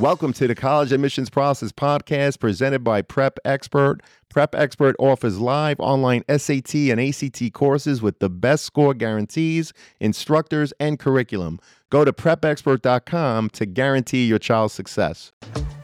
Welcome to the College Admissions Process Podcast presented by Prep Expert. Prep Expert offers live online SAT and ACT courses with the best score guarantees, instructors, and curriculum. Go to prepexpert.com to guarantee your child's success.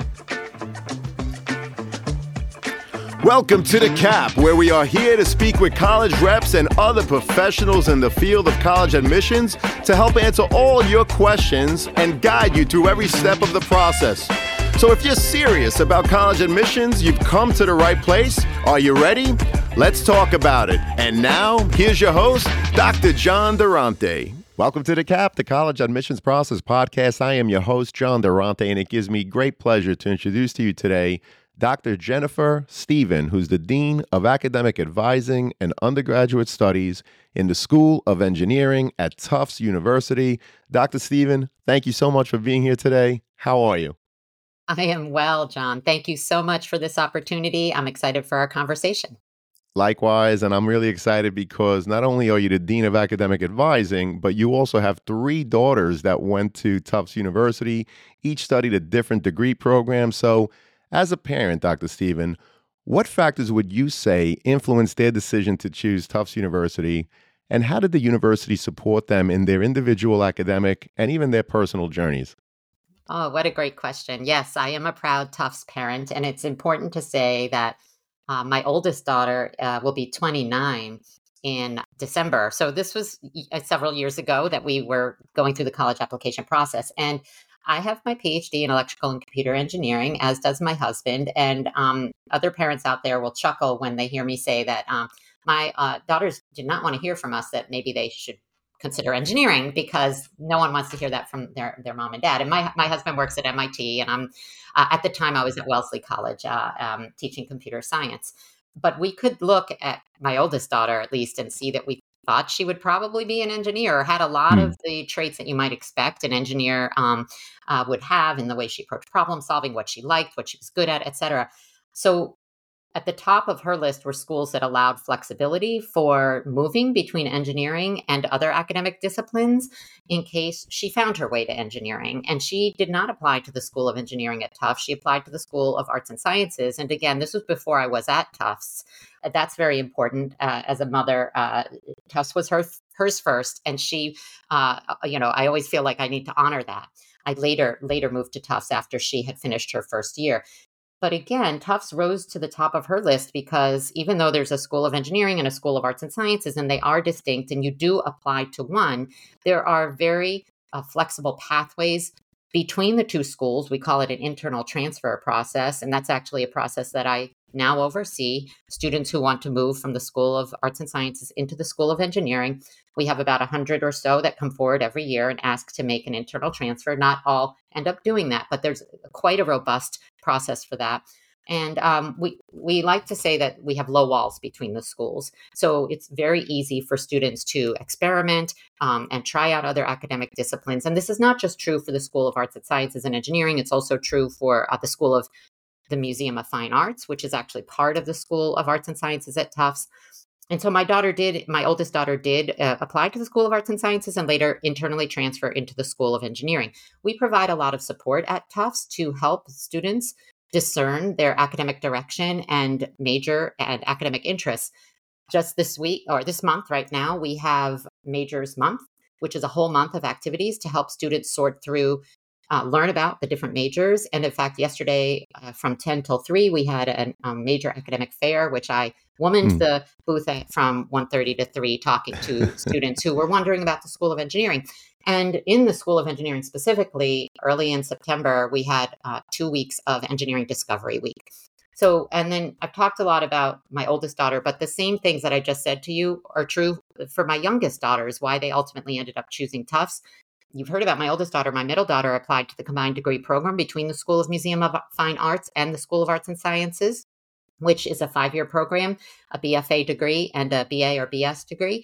Welcome to The Cap, where we are here to speak with college reps and other professionals in the field of college admissions to help answer all your questions and guide you through every step of the process. So if you're serious about college admissions, you've come to the right place. Are you ready? Let's talk about it. And now, here's your host, Dr. John Durante. Welcome to The Cap, the College Admissions Process Podcast. I am your host, John Durante, and it gives me great pleasure to introduce to you today Dr. Jennifer Stephen, who's the Dean of Academic Advising and Undergraduate Studies in the School of Engineering at Tufts University. Dr. Stephen, thank you so much for being here today. How are you? I am well, John. Thank you so much for this opportunity. I'm excited for our conversation. Likewise, and I'm really excited because not only are you the Dean of Academic Advising, but you also have 3 daughters that went to Tufts University, each studied a different degree program. So as a parent, Dr. Stephen, what factors would you say influenced their decision to choose Tufts University, and how did the university support them in their individual academic and even their personal journeys? Oh, what a great question. Yes, I am a proud Tufts parent, and it's important to say that my oldest daughter will be 29 in December. So this was several years ago that we were going through the college application process. And I have my PhD in electrical and computer engineering, as does my husband. And other parents out there will chuckle when they hear me say that my daughters did not want to hear from us that maybe they should consider engineering, because no one wants to hear that from their mom and dad. And my husband works at MIT, and I'm at the time I was at Wellesley College teaching computer science. But we could look at my oldest daughter, at least, and see that we thought she would probably be an engineer, or had a lot of the traits that you might expect an engineer would have in the way she approached problem solving, what she liked, what she was good at, et cetera. So at the top of her list were schools that allowed flexibility for moving between engineering and other academic disciplines in case she found her way to engineering. And she did not apply to the School of Engineering at Tufts. She applied to the School of Arts and Sciences. And again, this was before I was at Tufts. That's very important as a mother. Tufts was hers first. And she, I always feel like I need to honor that. I later moved to Tufts after she had finished her first year. But again, Tufts rose to the top of her list because even though there's a School of Engineering and a School of Arts and Sciences, and they are distinct, and you do apply to one, there are very flexible pathways between the two schools. We call it an internal transfer process, and that's actually a process that I now oversee. Students who want to move from the School of Arts and Sciences into the School of Engineering. We have about 100 or so that come forward every year and ask to make an internal transfer. Not all end up doing that, but there's quite a robust process for that. And we like to say that we have low walls between the schools. So it's very easy for students to experiment and try out other academic disciplines. And this is not just true for the School of Arts and Sciences and Engineering. It's also true for the School of the Museum of Fine Arts, which is actually part of the School of Arts and Sciences at Tufts. And so my oldest daughter did apply to the School of Arts and Sciences and later internally transfer into the School of Engineering. We provide a lot of support at Tufts to help students discern their academic direction and major and academic interests. Just this week or this month right now, we have Majors Month, which is a whole month of activities to help students sort through learn about the different majors. And in fact, yesterday from 10 till 3, we had a major academic fair, which I womaned the booth from 1:30 to 3, talking to students who were wondering about the School of Engineering. And in the School of Engineering specifically, early in September, we had 2 weeks of Engineering Discovery Week. So, and then I've talked a lot about my oldest daughter, but the same things that I just said to you are true for my youngest daughters, why they ultimately ended up choosing Tufts. You've heard about my oldest daughter. My middle daughter applied to the combined degree program between the School of Museum of Fine Arts and the School of Arts and Sciences, which is a 5-year program, a BFA degree and a BA or BS degree.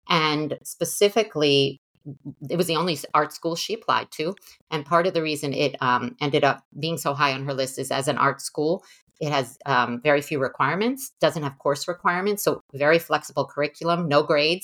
And specifically, it was the only art school she applied to. And part of the reason it ended up being so high on her list is as an art school, it has very few requirements, doesn't have course requirements, so very flexible curriculum, no grades.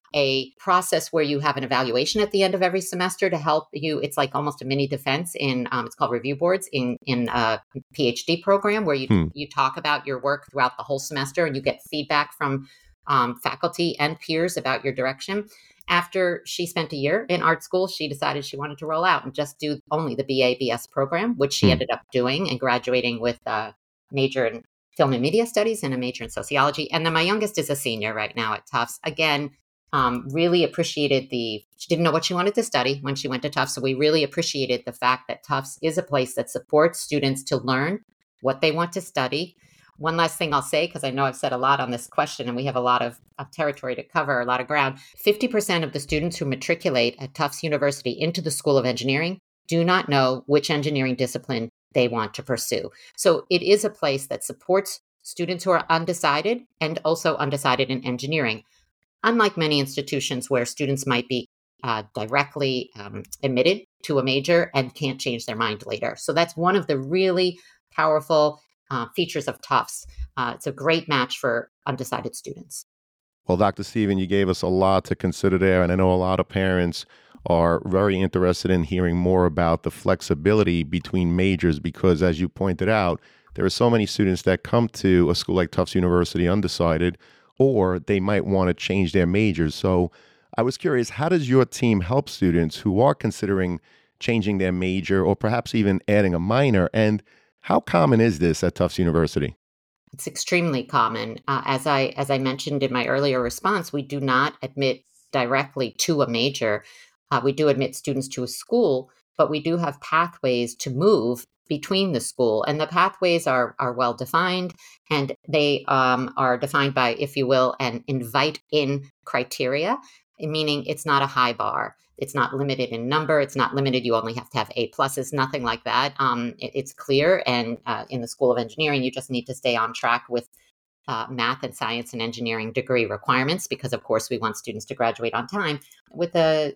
a process where you have an evaluation at the end of every semester to help you. It's like almost a mini defense in it's called review boards in a PhD program where you talk about your work throughout the whole semester and you get feedback from faculty and peers about your direction. After she spent a year in art school, she decided she wanted to roll out and just do only the BA/BS program, which she ended up doing and graduating with a major in film and media studies and a major in sociology. And then my youngest is a senior right now at Tufts. Again, really appreciated she didn't know what she wanted to study when she went to Tufts. So we really appreciated the fact that Tufts is a place that supports students to learn what they want to study. One last thing I'll say, because I know I've said a lot on this question and we have a lot of territory to cover, a lot of ground. 50% of the students who matriculate at Tufts University into the School of Engineering do not know which engineering discipline they want to pursue. So it is a place that supports students who are undecided and also undecided in engineering, unlike many institutions where students might be directly admitted to a major and can't change their mind later. So that's one of the really powerful features of Tufts. It's a great match for undecided students. Well, Dr. Stephen, you gave us a lot to consider there, and I know a lot of parents are very interested in hearing more about the flexibility between majors because, as you pointed out, there are so many students that come to a school like Tufts University undecided, or they might want to change their majors. So I was curious, how does your team help students who are considering changing their major or perhaps even adding a minor? And how common is this at Tufts University? It's extremely common. As I mentioned in my earlier response, we do not admit directly to a major. We do admit students to a school, but we do have pathways to move between the school. And the pathways are well defined, and they are defined by, if you will, an invite-in criteria, meaning it's not a high bar. It's not limited in number. It's not limited. You only have to have A pluses, nothing like that. It's clear. And in the School of Engineering, you just need to stay on track with math and science and engineering degree requirements, because of course we want students to graduate on time with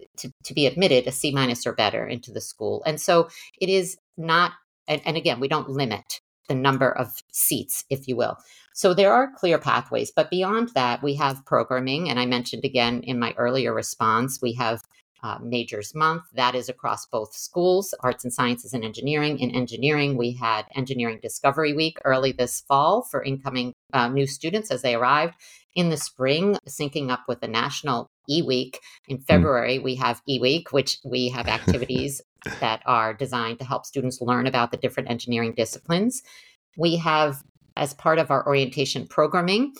to be admitted a C- or better into the school. And so it is not, and again, we don't limit the number of seats, if you will. So there are clear pathways, but beyond that, we have programming. And I mentioned again in my earlier response, we have Majors Month. That is across both schools, arts and sciences and engineering. In engineering, we had Engineering Discovery Week early this fall for incoming new students as they arrived. In the spring, syncing up with the National E-Week. In February, we have E-Week, which we have activities that are designed to help students learn about the different engineering disciplines. We have, as part of our orientation programming,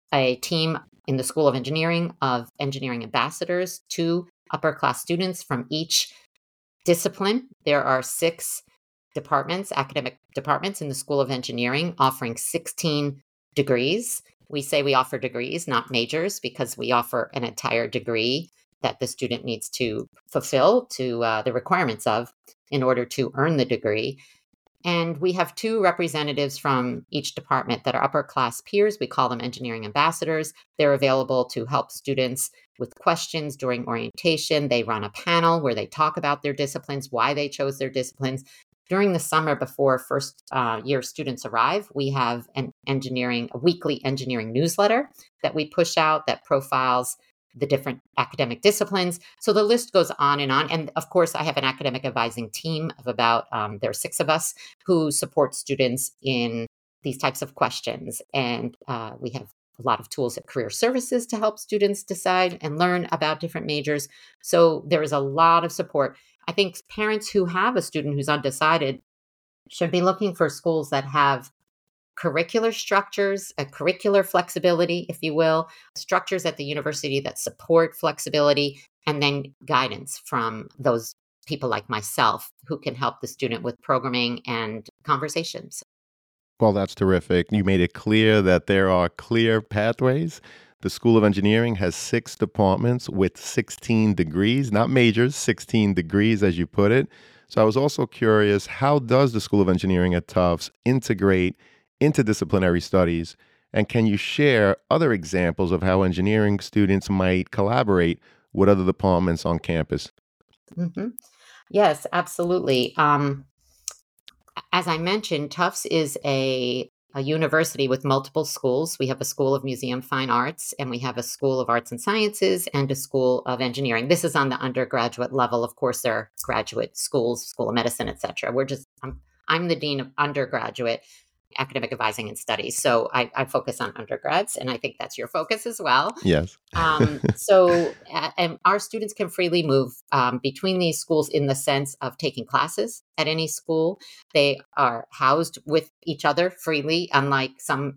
a team in the School of Engineering of engineering ambassadors, 2 upper class students from each discipline. There are 6 departments, academic departments in the School of Engineering offering 16 degrees. We say we offer degrees, not majors, because we offer an entire degree that the student needs to fulfill to the requirements of in order to earn the degree. And we have 2 representatives from each department that are upper class peers. We call them engineering ambassadors. They're available to help students with questions during orientation. They run a panel where they talk about their disciplines, why they chose their disciplines. During the summer before first year students arrive, we have a weekly engineering newsletter that we push out that profiles the different academic disciplines. So the list goes on. And of course, I have an academic advising team of about, there are 6 of us who support students in these types of questions. And we have a lot of tools at Career Services to help students decide and learn about different majors. So there is a lot of support. I think parents who have a student who's undecided should be looking for schools that have curricular structures, a curricular flexibility, if you will, structures at the university that support flexibility, and then guidance from those people like myself who can help the student with programming and conversations. Well, that's terrific. You made it clear that there are clear pathways. The School of Engineering has 6 departments with 16 degrees, not majors, 16 degrees, as you put it. So I was also curious, how does the School of Engineering at Tufts integrate interdisciplinary studies? And can you share other examples of how engineering students might collaborate with other departments on campus? Mm-hmm. Yes, absolutely. As I mentioned, Tufts is a a university with multiple schools. We have a School of Museum Fine Arts, and we have a School of Arts and Sciences and a School of Engineering. This is on the undergraduate level. Of course, there are graduate schools, School of Medicine, et cetera. I'm the dean of undergraduate academic advising and studies. So I focus on undergrads, and I think that's your focus as well. Yes. And our students can freely move between these schools in the sense of taking classes at any school. They are housed with each other freely, unlike some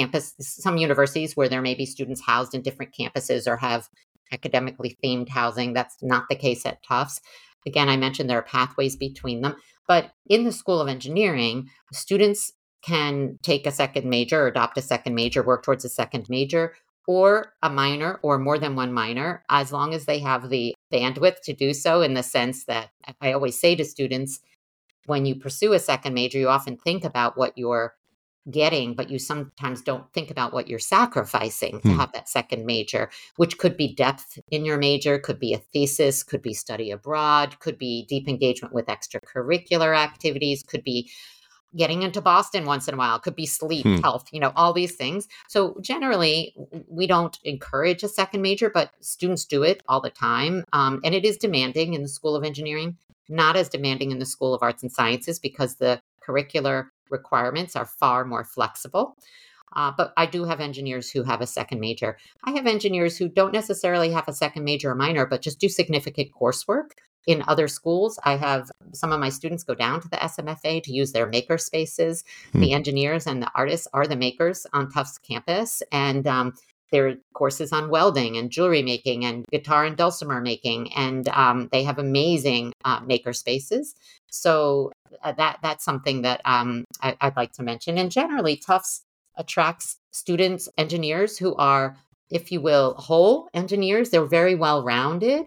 universities where there may be students housed in different campuses or have academically themed housing. That's not the case at Tufts. Again, I mentioned there are pathways between them. But in the School of Engineering, students can take a second major or adopt a second major, work towards a second major or a minor or more than one minor, as long as they have the bandwidth to do so, in the sense that I always say to students, when you pursue a second major, you often think about what you're getting, but you sometimes don't think about what you're sacrificing to have that second major, which could be depth in your major, could be a thesis, could be study abroad, could be deep engagement with extracurricular activities, could be getting into Boston once in a while, could be sleep, health, all these things. So generally, we don't encourage a second major, but students do it all the time. And it is demanding in the School of Engineering, not as demanding in the School of Arts and Sciences, because the curricular requirements are far more flexible. But I do have engineers who have a second major. I have engineers who don't necessarily have a second major or minor, but just do significant coursework in other schools. I have some of my students go down to the SMFA to use their maker spaces. The engineers and the artists are the makers on Tufts campus. And there are courses on welding and jewelry making and guitar and dulcimer making. And they have amazing maker spaces. So that's something that I'd like to mention. And generally, Tufts attracts students, engineers who are, if you will, whole engineers. They're very well-rounded.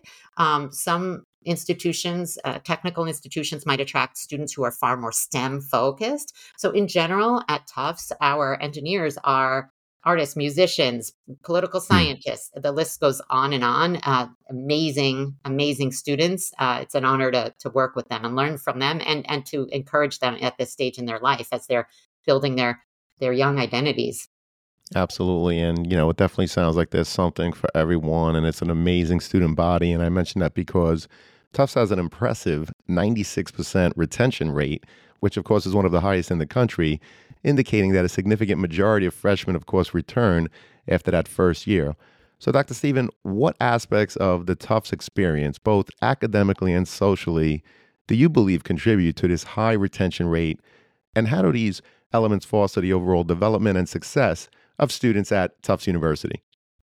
Some institutions, technical institutions, might attract students who are far more STEM focused. So in general, at Tufts, our engineers are artists, musicians, political scientists. The list goes on and on. Amazing, amazing students. It's an honor to work with them and learn from them, and to encourage them at this stage in their life as they're building their young identities. Absolutely. And, it definitely sounds like there's something for everyone, and it's an amazing student body. And I mention that because Tufts has an impressive 96% retention rate, which of course is one of the highest in the country, indicating that a significant majority of freshmen, of course, return after that first year. So, Dr. Stephen, what aspects of the Tufts experience, both academically and socially, do you believe contribute to this high retention rate? And how do these elements foster the overall development and success of students at Tufts University?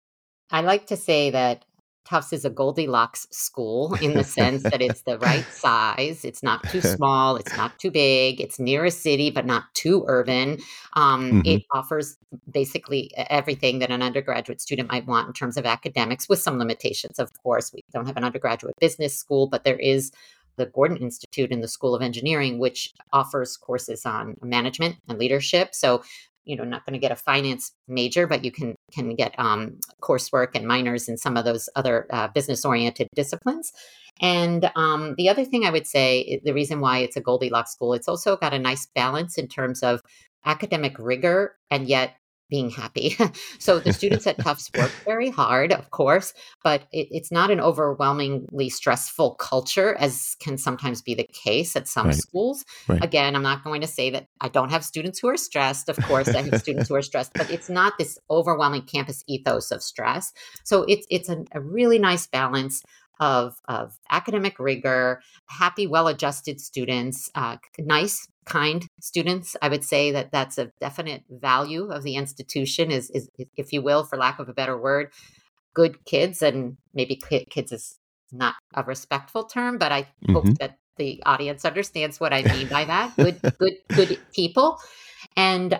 I like to say that Tufts is a Goldilocks school in the sense that it's the right size. It's not too small. It's not too big. It's near a city, but not too urban. It offers basically everything that an undergraduate student might want in terms of academics, with some limitations, of course. We don't have an undergraduate business school, but there is the Gordon Institute in the School of Engineering, which offers courses on management and leadership. So not going to get a finance major, but you can get coursework and minors in some of those other business-oriented disciplines. And the other thing I would say, the reason why it's a Goldilocks school, it's also got a nice balance in terms of academic rigor and yet being happy. So the students at Tufts work very hard, of course, but it's not an overwhelmingly stressful culture, as can sometimes be the case at some schools. Right. Again, I'm not going to say that I don't have students who are stressed. Of course, I have students who are stressed, but it's not this overwhelming campus ethos of stress. So it's a really nice balance of academic rigor, happy, well-adjusted students, nice, kind students. I would say that that's a definite value of the institution is, if you will, for lack of a better word, good kids. And maybe kids is not a respectful term, but I hope that the audience understands what I mean by that. Good people. And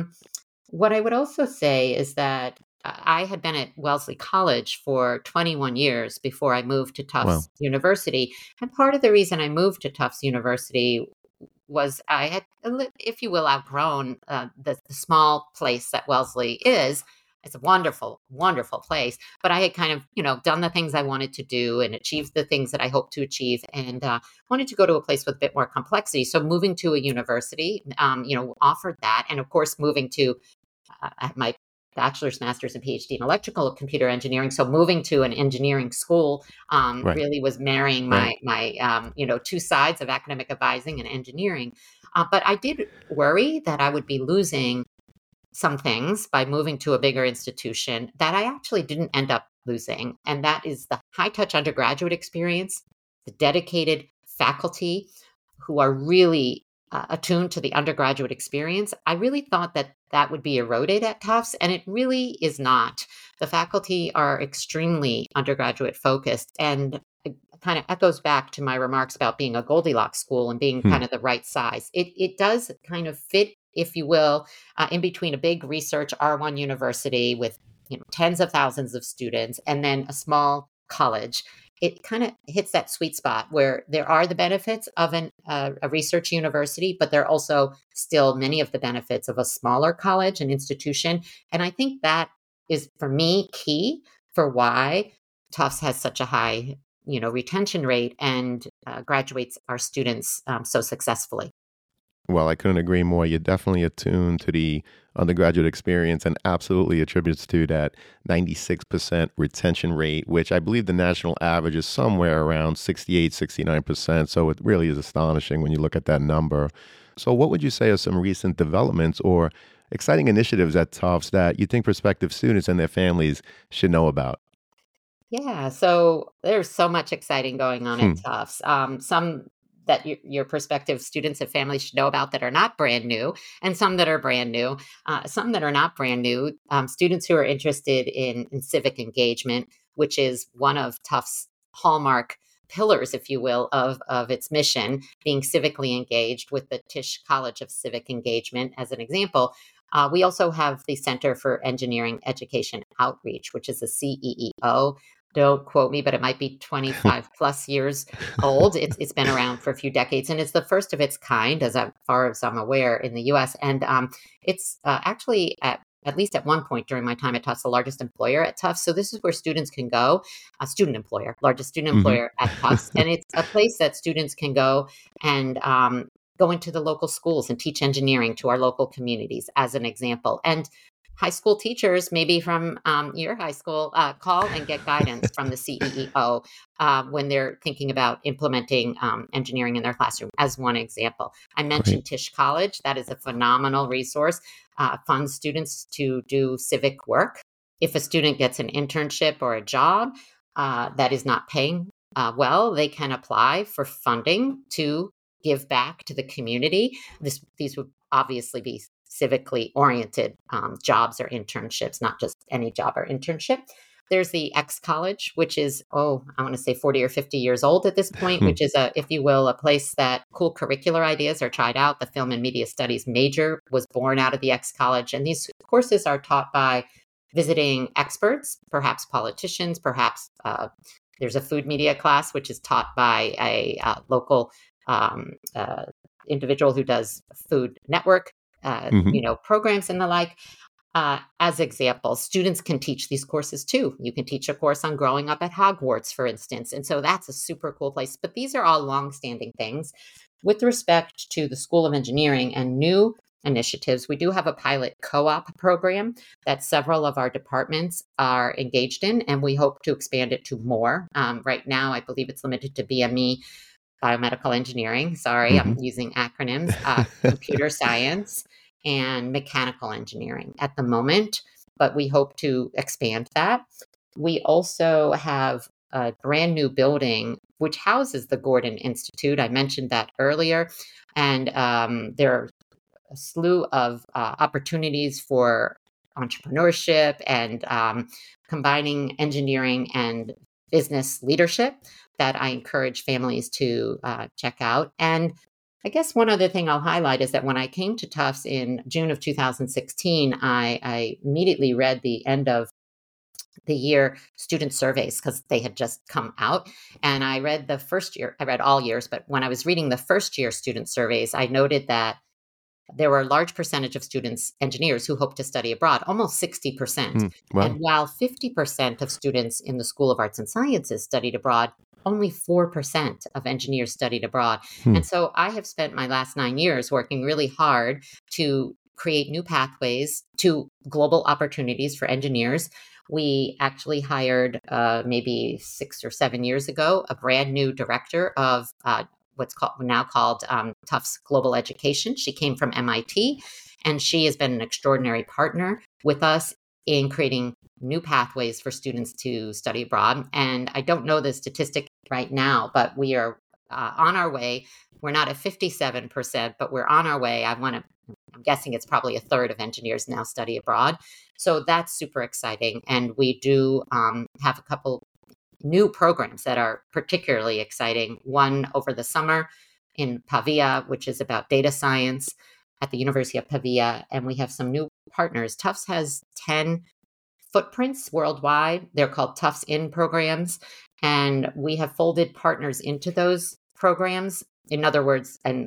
what I would also say is that I had been at Wellesley College for 21 years before I moved to Tufts University. And part of the reason I moved to Tufts University was I had, if you will, outgrown the small place that Wellesley is. It's a wonderful, wonderful place. But I had kind of, done the things I wanted to do and achieved the things that I hoped to achieve, and wanted to go to a place with a bit more complexity. So moving to a university, offered that, and of course, moving to my bachelor's, master's, and PhD in electrical computer engineering. So moving to an engineering school Right. really was marrying Right. my two sides of academic advising and engineering. But I did worry that I would be losing some things by moving to a bigger institution that I actually didn't end up losing. And that is the high touch undergraduate experience, the dedicated faculty who are really attuned to the undergraduate experience. I really thought that that would be eroded at Tufts, and it really is not. The faculty are extremely undergraduate focused, and it kind of echoes back to my remarks about being a Goldilocks school and being Hmm. kind of the right size. It does kind of fit, if you will, in between a big research R1 university with tens of thousands of students and then a small college. It kind of hits that sweet spot where there are the benefits of a research university, but there are also still many of the benefits of a smaller college and institution. And I think that is, for me, key for why Tufts has such a high retention rate and graduates our students so successfully. Well, I couldn't agree more. You're definitely attuned to the undergraduate experience and absolutely attributes to that 96% retention rate, which I believe the national average is somewhere around 68, 69%. So it really is astonishing when you look at that number. So, what would you say are some recent developments or exciting initiatives at Tufts that you think prospective students and their families should know about? Yeah, so there's so much exciting going on at Hmm. Tufts. Some that your prospective students and families should know about that are not brand new, and some that are brand new. Some that are not brand new, students who are interested in civic engagement, which is one of Tufts' hallmark pillars, if you will, of its mission, being civically engaged with the Tisch College of Civic Engagement as an example. We also have the Center for Engineering Education Outreach, which is a CEEO. Don't quote me, but it might be 25 plus years old. It's been around for a few decades, and it's the first of its kind, as far as I'm aware, in the U.S. And it's actually at least at one point during my time at Tufts, the largest employer at Tufts. So this is where students can go, a student employer, largest student Hmm. employer at Tufts, and it's a place that students can go and go into the local schools and teach engineering to our local communities, as an example. And high school teachers, maybe from your high school, call and get guidance from the CEEO when they're thinking about implementing engineering in their classroom, as one example. I Great. mentioned Tisch College. That is a phenomenal resource, funds students to do civic work. If a student gets an internship or a job that is not paying well, they can apply for funding to give back to the community. These would obviously be civically oriented jobs or internships, not just any job or internship. There's the X College, which is, I want to say 40 or 50 years old at this point, Hmm. which is if you will, a place that cool curricular ideas are tried out. The film and media studies major was born out of the X College. And these courses are taught by visiting experts, perhaps politicians, perhaps there's a food media class, which is taught by a local um, uh, individual who does Food Network, Hmm. programs and the like. As examples, students can teach these courses too. You can teach a course on growing up at Hogwarts, for instance. And so that's a super cool place. But these are all longstanding things. With respect to the School of Engineering and new initiatives, we do have a pilot co op program that several of our departments are engaged in, and we hope to expand it to more. Right now, I believe it's limited to BME, biomedical engineering. Sorry, Hmm. I'm using acronyms, computer science, and mechanical engineering at the moment, but we hope to expand that. We also have a brand new building which houses the Gordon Institute. I mentioned that earlier. And there are a slew of opportunities for entrepreneurship and combining engineering and business leadership that I encourage families to check out. And I guess one other thing I'll highlight is that when I came to Tufts in June of 2016, I immediately read the end of the year student surveys because they had just come out. And I read the first year, I read all years, but when I was reading the first year student surveys, I noted that there were a large percentage of students, engineers, who hoped to study abroad, almost 60%. Wow. And while 50% of students in the School of Arts and Sciences studied abroad, only 4% of engineers studied abroad. Hmm. And so I have spent my last 9 years working really hard to create new pathways to global opportunities for engineers. We actually hired maybe 6 or 7 years ago a brand new director of what's now called Tufts Global Education. She came from MIT, and she has been an extraordinary partner with us in creating new pathways for students to study abroad. And I don't know the statistic right now, but we are on our way. We're not at 57%, but we're on our way. I'm guessing it's probably a third of engineers now study abroad. So that's super exciting. And we do have a couple new programs that are particularly exciting. One over the summer in Pavia, which is about data science at the University of Pavia. And we have some new partners. Tufts has 10 footprints worldwide. They're called Tufts In programs. And we have folded partners into those programs. In other words, in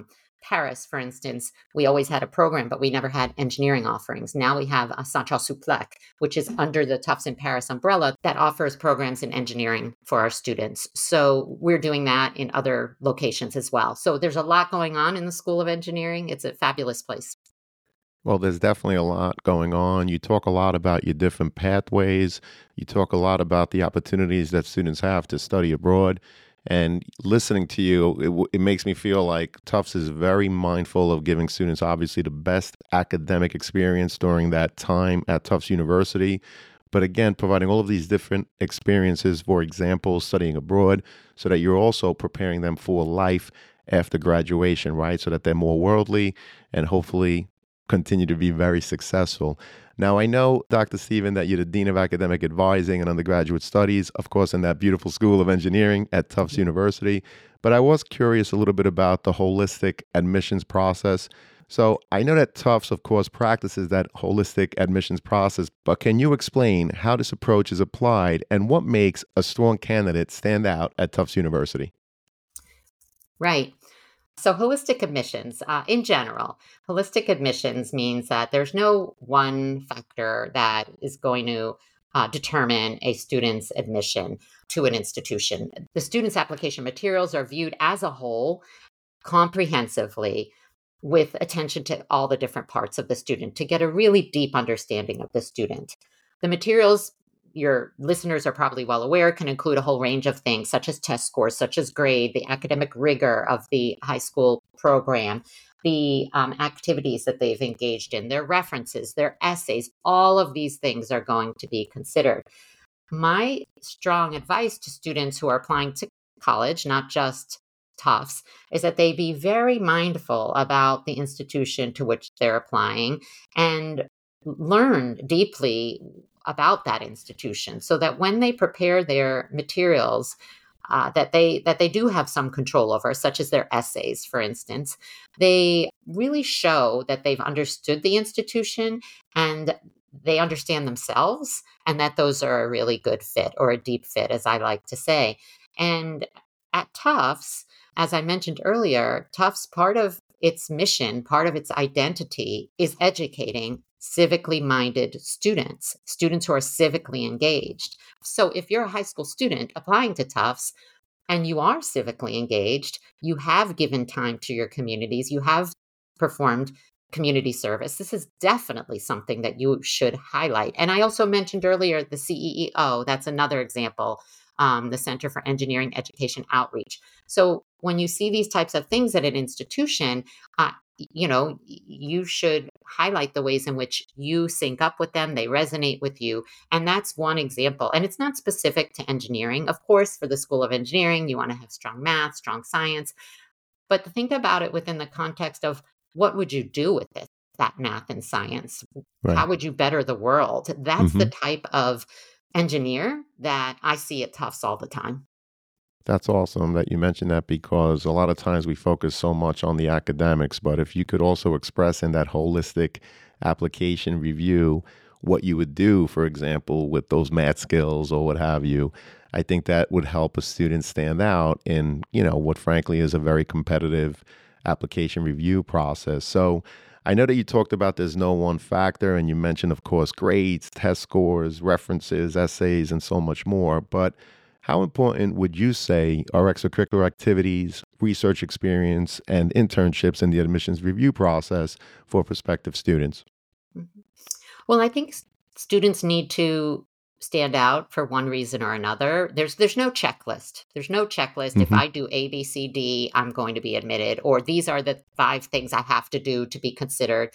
Paris, for instance, we always had a program, but we never had engineering offerings. Now we have a Saint-Charles Souplec, which is under the Tufts in Paris umbrella that offers programs in engineering for our students. So we're doing that in other locations as well. So there's a lot going on in the School of Engineering. It's a fabulous place. Well, there's definitely a lot going on. You talk a lot about your different pathways. You talk a lot about the opportunities that students have to study abroad. And listening to you, it makes me feel like Tufts is very mindful of giving students, obviously, the best academic experience during that time at Tufts University. But again, providing all of these different experiences, for example, studying abroad, so that you're also preparing them for life after graduation, right? So that they're more worldly and hopefully continue to be very successful. Now, I know, Dr. Stephen, that you're the Dean of Academic Advising and Undergraduate Studies, of course, in that beautiful School of Engineering at Tufts University. But I was curious a little bit about the holistic admissions process. So I know that Tufts, of course, practices that holistic admissions process, but can you explain how this approach is applied and what makes a strong candidate stand out at Tufts University? Right. So holistic admissions, in general, holistic admissions means that there's no one factor that is going to determine a student's admission to an institution. The student's application materials are viewed as a whole, comprehensively, with attention to all the different parts of the student to get a really deep understanding of the student. The materials, your listeners are probably well aware, can include a whole range of things, such as test scores, such as grade, the academic rigor of the high school program, the activities that they've engaged in, their references, their essays. All of these things are going to be considered. My strong advice to students who are applying to college, not just Tufts, is that they be very mindful about the institution to which they're applying and learn deeply about that institution so that when they prepare their materials that they do have some control over, such as their essays, for instance, they really show that they've understood the institution and they understand themselves, and that those are a really good fit, or a deep fit, as I like to say. And at Tufts, as I mentioned earlier, Tufts, part of its mission, part of its identity is educating civically minded students who are civically engaged. So if you're a high school student applying to Tufts and you are civically engaged, you have given time to your communities, you have performed community service, this is definitely something that you should highlight. And I also mentioned earlier the CEEO, that's another example, the Center for Engineering Education Outreach. So when you see these types of things at an institution, you should highlight the ways in which you sync up with them, they resonate with you. And that's one example. And it's not specific to engineering. Of course, for the School of Engineering, you want to have strong math, strong science. But think about it within the context of what would you do with it, that math and science? Right. How would you better the world? That's the type of engineer that I see at Tufts all the time. That's awesome that you mentioned that, because a lot of times we focus so much on the academics, but if you could also express in that holistic application review what you would do, for example, with those math skills or what have you, I think that would help a student stand out in, what frankly is a very competitive application review process. So I know that you talked about there's no one factor, and you mentioned, of course, grades, test scores, references, essays, and so much more. But how important would you say are extracurricular activities, research experience, and internships in the admissions review process for prospective students? Mhm. Well, I think students need to stand out for one reason or another. There's no checklist. There's no checklist. If Hmm. I do A, B, C, D, I'm going to be admitted, or these are the five things I have to do to be considered.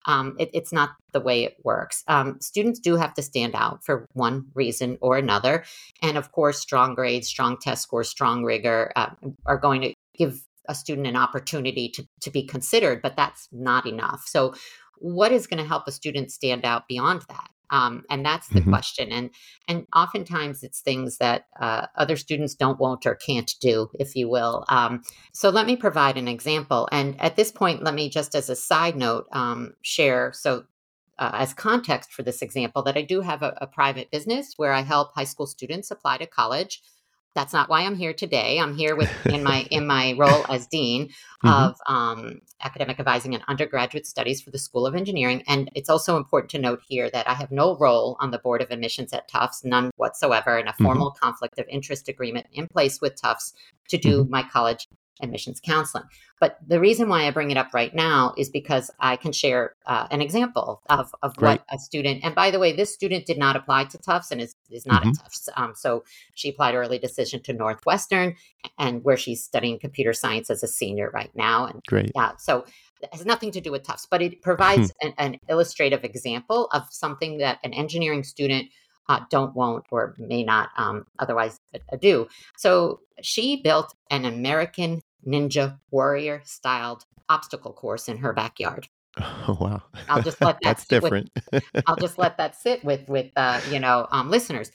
It's not the way it works. Students do have to stand out for one reason or another, and of course, strong grades, strong test scores, strong rigor are going to give a student an opportunity to be considered, but that's not enough. So what is going to help a student stand out beyond that? And that's the Hmm. question. And oftentimes it's things that other students don't, won't, or can't do, if you will. So let me provide an example. And at this point, let me just as a side note share. So as context for this example, that I do have a private business where I help high school students apply to college. That's not why I'm here today. I'm here with in my role as dean Hmm. of academic advising and undergraduate studies for the School of Engineering. And it's also important to note here that I have no role on the board of admissions at Tufts, none whatsoever, and a Hmm. formal conflict of interest agreement in place with Tufts to Hmm. do my college admissions counseling. But the reason why I bring it up right now is because I can share an example of Great. what a student, and by the way, this student did not apply to Tufts and is not at Hmm. Tufts. So she applied early decision to Northwestern, and where she's studying computer science as a senior right now. And Great. so it has nothing to do with Tufts, but it provides an illustrative example of something that an engineering student don't, won't, or may not otherwise do. So she built an American Ninja Warrior styled obstacle course in her backyard. Oh, wow. I'll just let that That's sit with different. I'll just let that sit with listeners.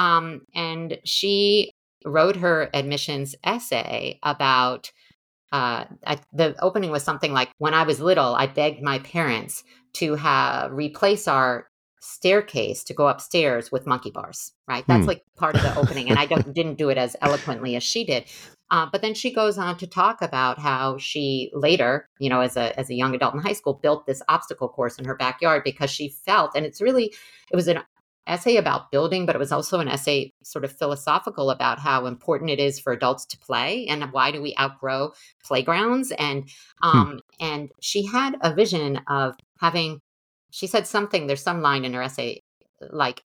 And she wrote her admissions essay about the opening was something like, when I was little, I begged my parents to have replace our staircase to go upstairs with monkey bars. Right, that's Hmm. like part of the opening, and I didn't do it as eloquently as she did. But then she goes on to talk about how she later, as a young adult in high school, built this obstacle course in her backyard because she felt, and it was an essay about building, but it was also an essay sort of philosophical about how important it is for adults to play and why do we outgrow playgrounds. Hmm. And she had a vision of having, she said something, there's some line in her essay like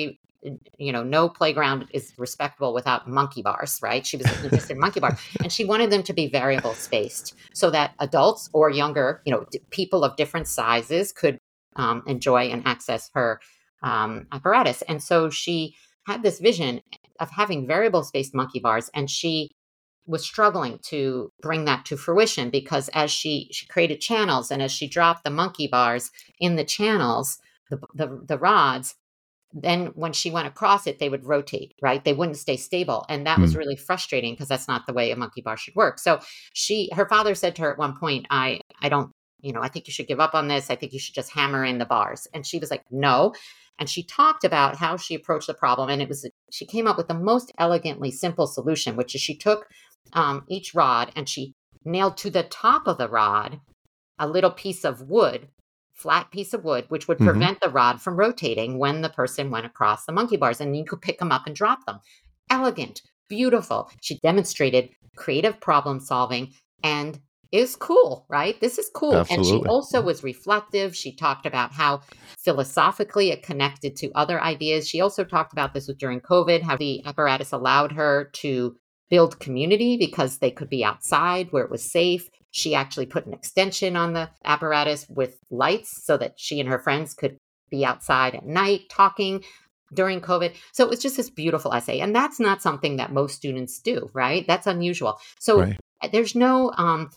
no playground is respectable without monkey bars, right? She was interested in monkey bars, and she wanted them to be variable spaced so that adults or younger, people of different sizes could enjoy and access her apparatus. And so she had this vision of having variable spaced monkey bars, and she was struggling to bring that to fruition because as she created channels, and as she dropped the monkey bars in the channels, the rods, then when she went across it, they would rotate, right? They wouldn't stay stable. And that was Hmm. really frustrating because that's not the way a monkey bar should work. So her father said to her at one point, I don't, I think you should give up on this. I think you should just hammer in the bars. And she was like, no. And she talked about how she approached the problem. And she came up with the most elegantly simple solution, which is she took each rod and she nailed to the top of the rod a little piece of wood, flat piece of wood, which would Hmm. prevent the rod from rotating when the person went across the monkey bars, and you could pick them up and drop them. Elegant, beautiful. She demonstrated creative problem solving, and is cool, right? This is cool. And she Absolutely. also was reflective. She talked about how philosophically it connected to other ideas. She also talked about this was during COVID, how the apparatus allowed her to build community because they could be outside where it was safe. She actually put an extension on the apparatus with lights so that she and her friends could be outside at night talking during COVID. So it was just this beautiful essay. And that's not something that most students do, right? That's unusual. So Right. there's no,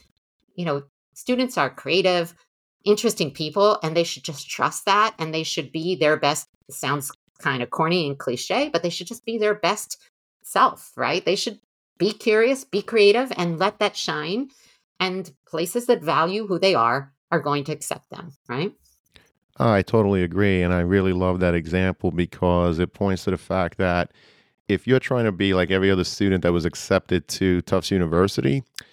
students are creative, interesting people, and they should just trust that. And they should be their best. It sounds kind of corny and cliche, but they should just be their best self, right? They should be curious, be creative, and let that shine. And places that value who they are going to accept them, right? I totally agree. And I really love that example because it points to the fact that if you're trying to be like every other student that was accepted to Tufts University,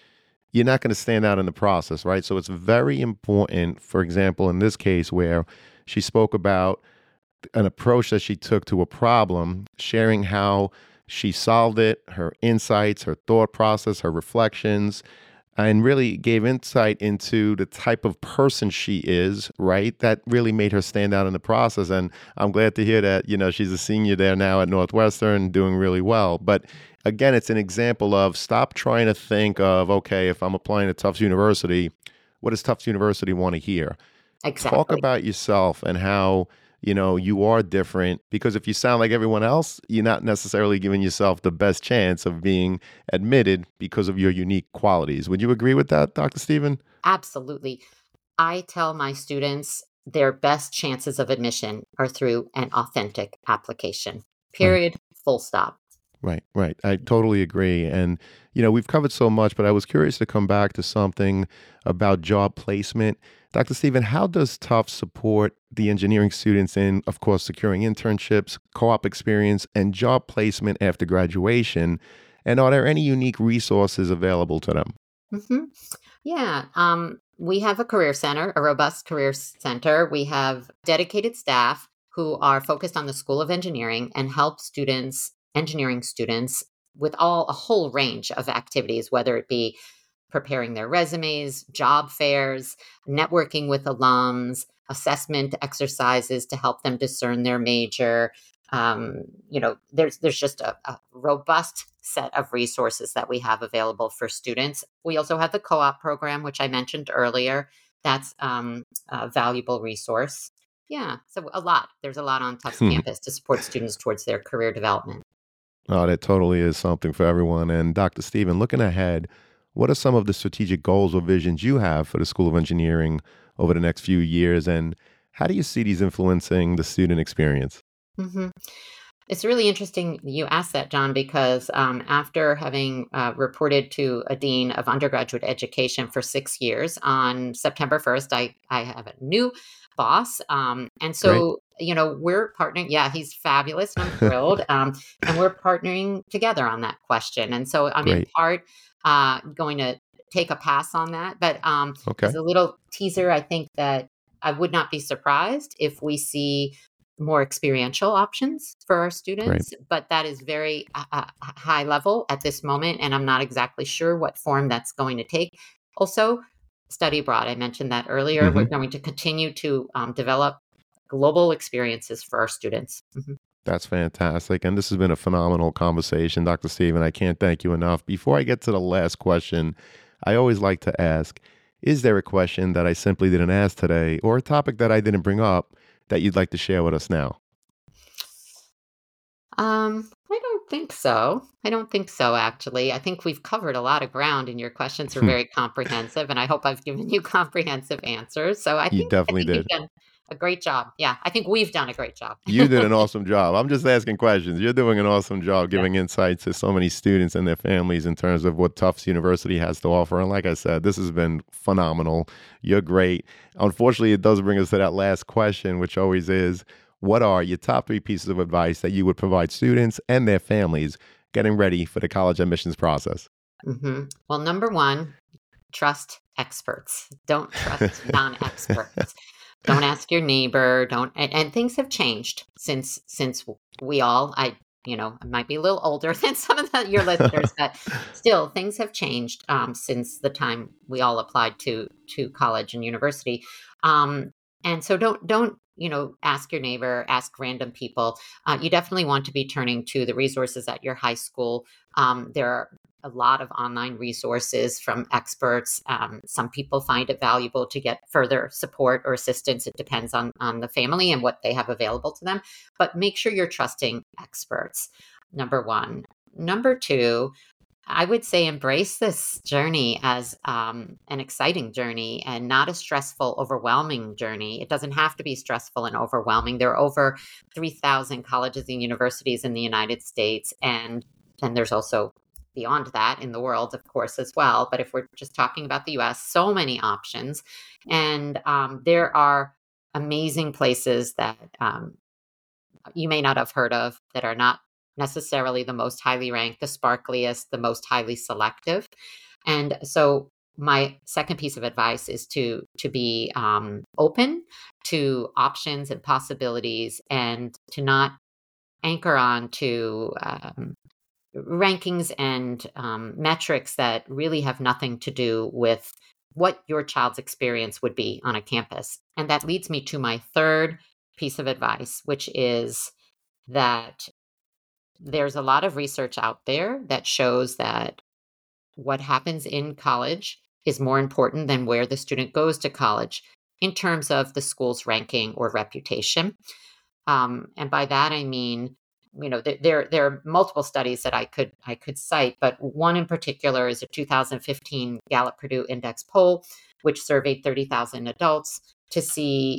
you're not going to stand out in the process, right? So it's very important, for example, in this case where she spoke about an approach that she took to a problem, sharing how she solved it, her insights, her thought process, her reflections, and really gave insight into the type of person she is, right? That really made her stand out in the process. And I'm glad to hear that, she's a senior there now at Northwestern, doing really well. But again, it's an example of stop trying to think of, okay, if I'm applying to Tufts University, what does Tufts University want to hear? Talk Exactly. about yourself and how you are different, because if you sound like everyone else, you're not necessarily giving yourself the best chance of being admitted because of your unique qualities. Would you agree with that, Dr. Stephen? Absolutely. I tell my students their best chances of admission are through an authentic application. Right. Period. Full stop. Right, right. I totally agree. And, we've covered so much, but I was curious to come back to something about job placement. Dr. Stephen, how does Tufts support the engineering students in, of course, securing internships, co op experience, and job placement after graduation? And are there any unique resources available to them? hmm Yeah. We have a career center, a robust career center. We have dedicated staff who are focused on the School of Engineering and help engineering students, with a whole range of activities, whether it be preparing their resumes, job fairs, networking with alums, assessment exercises to help them discern their major. There's just a robust set of resources that we have available for students. We also have the co-op program, which I mentioned earlier. That's a valuable resource. Yeah, so there's a lot on Tufts campus to support students towards their career development. Oh, that totally is something for everyone. And Dr. Stephen, looking ahead, what are some of the strategic goals or visions you have for the School of Engineering over the next few years? And how do you see these influencing the student experience? hmm It's really interesting you asked that, John, because after having reported to a dean of undergraduate education for 6 years, on September 1st, I have a new boss. And Great. so, we're partnering. Yeah, he's fabulous. And I'm thrilled. And we're partnering together on that question. And so I'm in Great. part going to take a pass on that. But as Okay. a little teaser, I think that I would not be surprised if we see more experiential options for our Great. students, but that is very high level at this moment, and I'm not exactly sure what form that's going to take. Also, study abroad. I mentioned that earlier. We're Hmm. going to continue to develop global experiences for our students. That's fantastic. And this has been a phenomenal conversation, Dr. Stephen. I can't thank you enough. Before I get to the last question, I always like to ask, is there a question that I simply didn't ask today or a topic that I didn't bring up that you'd like to share with us now? I don't think so. I don't think so, actually. I think we've covered a lot of ground, and your questions are Hmm, very comprehensive, and I hope I've given you comprehensive answers. So I you think I definitely think you've did. done a great job. Yeah, I think we've done a great job. You did an awesome job. I'm just asking questions. You're doing an awesome job Yeah. giving insights to so many students and their families in terms of what Tufts University has to offer. And like I said, this has been phenomenal. You're great. Unfortunately, it does bring us to that last question, which always is, what are your top three pieces of advice that you would provide students and their families getting ready for the college admissions process? Well, number one, trust experts. Don't trust non-experts. Don't ask your neighbor. Don't and things have changed since we all I might be a little older than some of your listeners, but still things have changed since the time we all applied to college and university. Um, and so don't ask your neighbor, ask random people. You definitely want to be turning to the resources at your high school. There are a lot of online resources from experts. Some people find it valuable to get further support or assistance. It depends on the family and what they have available to them. But make sure you're trusting experts, number one. Number two, I would say embrace this journey as an exciting journey and not a stressful, overwhelming journey. It doesn't have to be stressful and overwhelming. There are over 3,000 colleges and universities in the United States, and there's also beyond that in the world, of course, as well. But if we're just talking about the US, so many options. And there are amazing places that you may not have heard of that are not necessarily the most highly ranked, the sparkliest, the most highly selective. And so my second piece of advice is to be open to options and possibilities, and to not anchor on to rankings and metrics that really have nothing to do with what your child's experience would be on a campus. And that leads me to my third piece of advice, which is that there's a lot of research out there that shows that what happens in college is more important than where the student goes to college in terms of the school's ranking or reputation. And by that, I mean, there are multiple studies that I could cite, but one in particular is a 2015 Gallup Purdue Index poll, which surveyed 30,000 adults to see,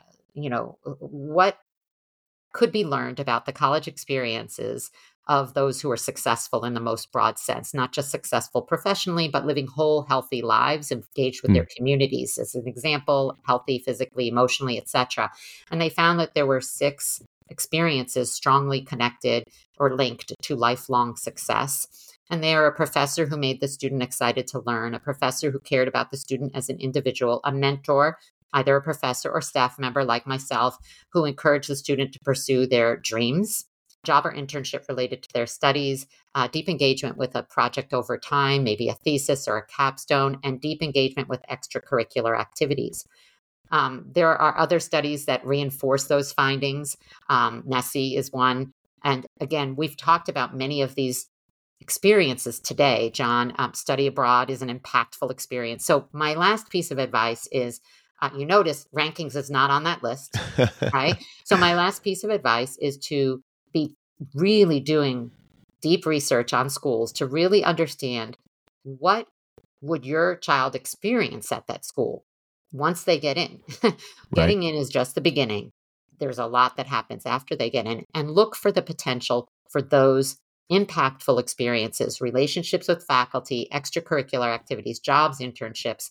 what could be learned about the college experiences of those who are successful in the most broad sense, not just successful professionally, but living whole, healthy lives, engaged with their communities. As an example, healthy physically, emotionally, etc. And they found that there were 6 experiences strongly connected or linked to lifelong success. And they are a professor who made the student excited to learn, a professor who cared about the student as an individual, a mentor, either a professor or staff member like myself, who encouraged the student to pursue their dreams, job or internship related to their studies, deep engagement with a project over time, maybe a thesis or a capstone, and deep engagement with extracurricular activities. There are other studies that reinforce those findings. NESE is one. And again, we've talked about many of these experiences today, John. Study abroad is an impactful experience. So my last piece of advice is, you notice rankings is not on that list, right? So my last piece of advice is to be really doing deep research on schools to really understand what would your child experience at that school once they get in. Getting in is just the beginning. There's a lot that happens after they get in, and look for the potential for those impactful experiences, relationships with faculty, extracurricular activities, jobs, internships,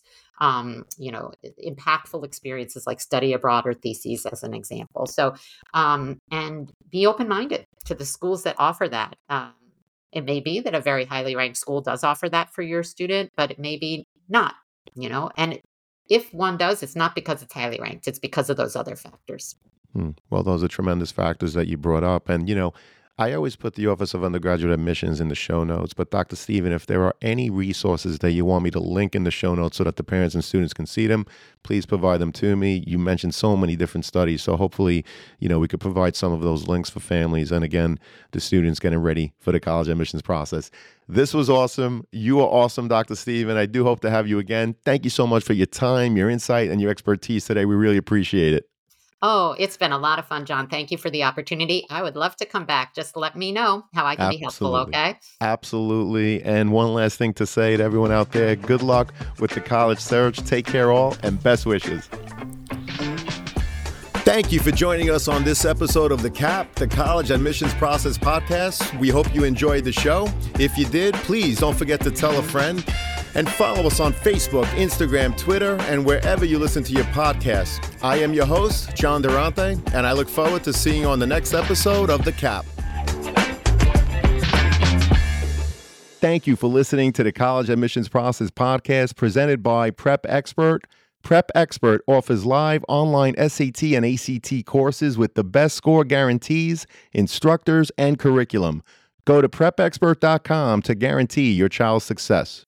impactful experiences like study abroad or theses as an example. So, and be open-minded to the schools that offer that. It may be that a very highly ranked school does offer that for your student, but it may be not, and if one does, it's not because it's highly ranked, it's because of those other factors. Well, those are tremendous factors that you brought up. And, I always put the Office of Undergraduate Admissions in the show notes. But Dr. Stephen, if there are any resources that you want me to link in the show notes so that the parents and students can see them, please provide them to me. You mentioned so many different studies. So hopefully, we could provide some of those links for families. And again, the students getting ready for the college admissions process. This was awesome. You are awesome, Dr. Stephen. I do hope to have you again. Thank you so much for your time, your insight, and your expertise today. We really appreciate it. Oh, it's been a lot of fun, John. Thank you for the opportunity. I would love to come back. Just let me know how I can be helpful, okay? Absolutely. And one last thing to say to everyone out there, good luck with the college search. Take care all, and best wishes. Thank you for joining us on this episode of The CAP, the College Admissions Process Podcast. We hope you enjoyed the show. If you did, please don't forget to tell a friend. And follow us on Facebook, Instagram, Twitter, and wherever you listen to your podcasts. I am your host, John Durante, and I look forward to seeing you on the next episode of The CAP. Thank you for listening to the College Admissions Process Podcast presented by Prep Expert. Prep Expert offers live online SAT and ACT courses with the best score guarantees, instructors, and curriculum. Go to prepexpert.com to guarantee your child's success.